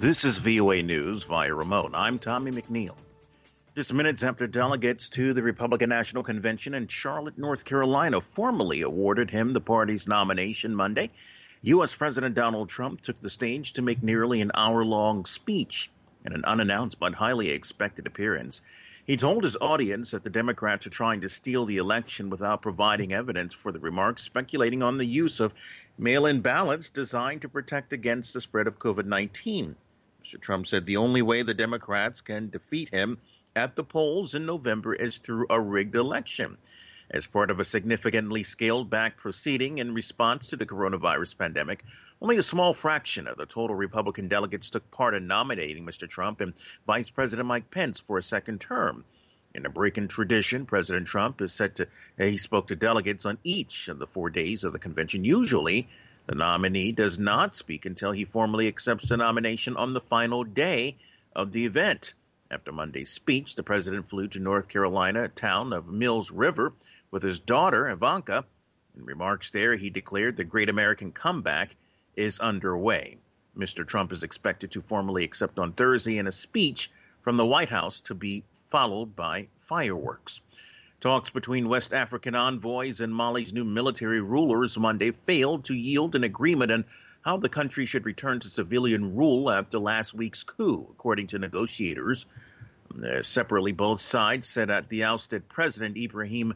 This is VOA News via remote. I'm Tommy McNeil. Just minutes after delegates to the Republican National Convention in Charlotte, North Carolina, formally awarded him the party's nomination Monday, U.S. President Donald Trump took the stage to make nearly an hour-long speech in an unannounced but highly expected appearance. He told his audience that the Democrats are trying to steal the election without providing evidence for the remarks, speculating on the use of mail-in ballots designed to protect against the spread of COVID-19. Mr. Trump said the only way the Democrats can defeat him at the polls in November is through a rigged election. As part of a significantly scaled-back proceeding in response to the coronavirus pandemic, only a small fraction of the total Republican delegates took part in nominating Mr. Trump and Vice President Mike Pence for a second term. In a break in tradition, President Trump is he spoke to delegates on each of the 4 days of the convention. Usually, the nominee does not speak until he formally accepts the nomination on the final day of the event. After Monday's speech, the president flew to North Carolina town of Mills River with his daughter, Ivanka. In remarks there, he declared the Great American Comeback is underway. Mr. Trump is expected to formally accept on Thursday in a speech from the White House to be followed by fireworks. Talks between West African envoys and Mali's new military rulers Monday failed to yield an agreement on how the country should return to civilian rule after last week's coup, according to negotiators. Separately, both sides said that the ousted president, Ibrahim,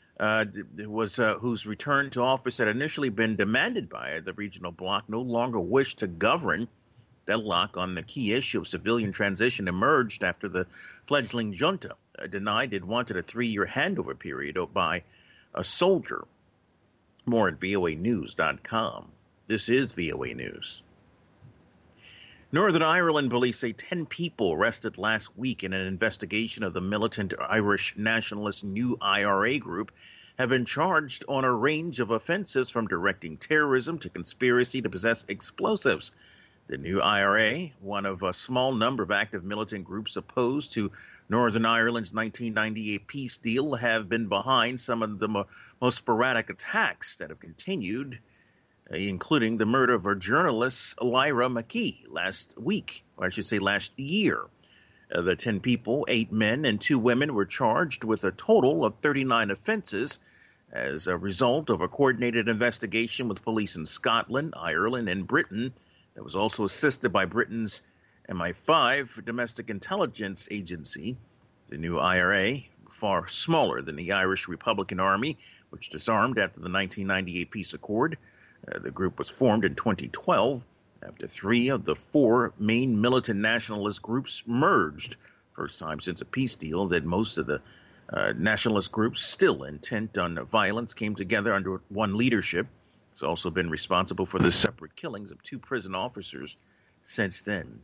whose return to office had initially been demanded by the regional bloc, no longer wished to govern. Deadlock on the key issue of civilian transition emerged after the fledgling junta denied it wanted a 3-year handover period by a soldier. More at voanews.com. This is VOA News. Northern Ireland police say 10 people arrested last week in an investigation of the militant Irish nationalist New IRA group have been charged on a range of offenses from directing terrorism to conspiracy to possess explosives. The New IRA, one of a small number of active militant groups opposed to Northern Ireland's 1998 peace deal, have been behind some of the most sporadic attacks that have continued, including the murder of our journalist Lyra McKee last year. The 10 people, 8 men and 2 women, were charged with a total of 39 offenses as a result of a coordinated investigation with police in Scotland, Ireland, and Britain that was also assisted by Britain's MI5 domestic intelligence agency. The New IRA, far smaller than the Irish Republican Army, which disarmed after the 1998 peace accord. The group was formed in 2012 after 3 of the 4 main militant nationalist groups merged. First time since a peace deal that most of the nationalist groups still intent on violence came together under one leadership. It's also been responsible for the separate killings of 2 prison officers since then.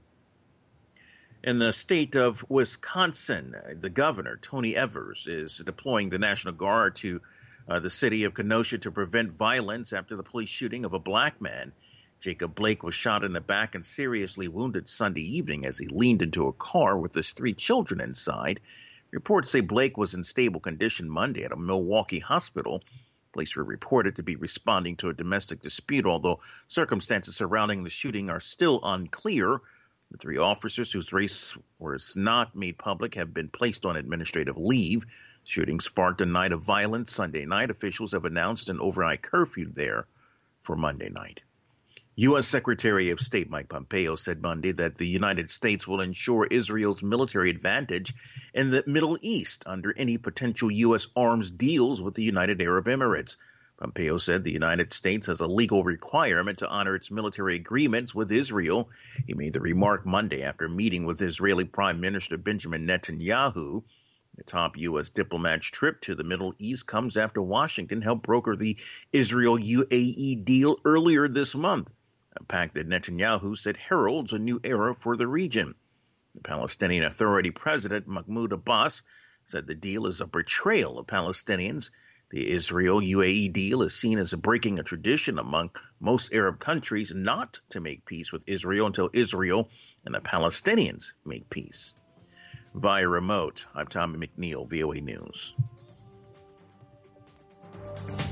In the state of Wisconsin, the governor, Tony Evers, is deploying the National Guard to the city of Kenosha to prevent violence after the police shooting of a black man. Jacob Blake was shot in the back and seriously wounded Sunday evening as he leaned into a car with his 3 children inside. Reports say Blake was in stable condition Monday at a Milwaukee hospital. Police were reported to be responding to a domestic dispute, although circumstances surrounding the shooting are still unclear. The 3 officers whose race was not made public have been placed on administrative leave. The shooting sparked a night of violence Sunday night. Officials have announced an overnight curfew there for Monday night. U.S. Secretary of State Mike Pompeo said Monday that the United States will ensure Israel's military advantage in the Middle East under any potential U.S. arms deals with the United Arab Emirates. Pompeo said the United States has a legal requirement to honor its military agreements with Israel. He made the remark Monday after meeting with Israeli Prime Minister Benjamin Netanyahu. The top U.S. diplomat's trip to the Middle East comes after Washington helped broker the Israel-UAE deal earlier this month, a pact that Netanyahu said heralds a new era for the region. The Palestinian Authority President Mahmoud Abbas said the deal is a betrayal of Palestinians. The Israel-UAE deal is seen as breaking a tradition among most Arab countries not to make peace with Israel until Israel and the Palestinians make peace. Via remote, I'm Tommy McNeil, VOA News.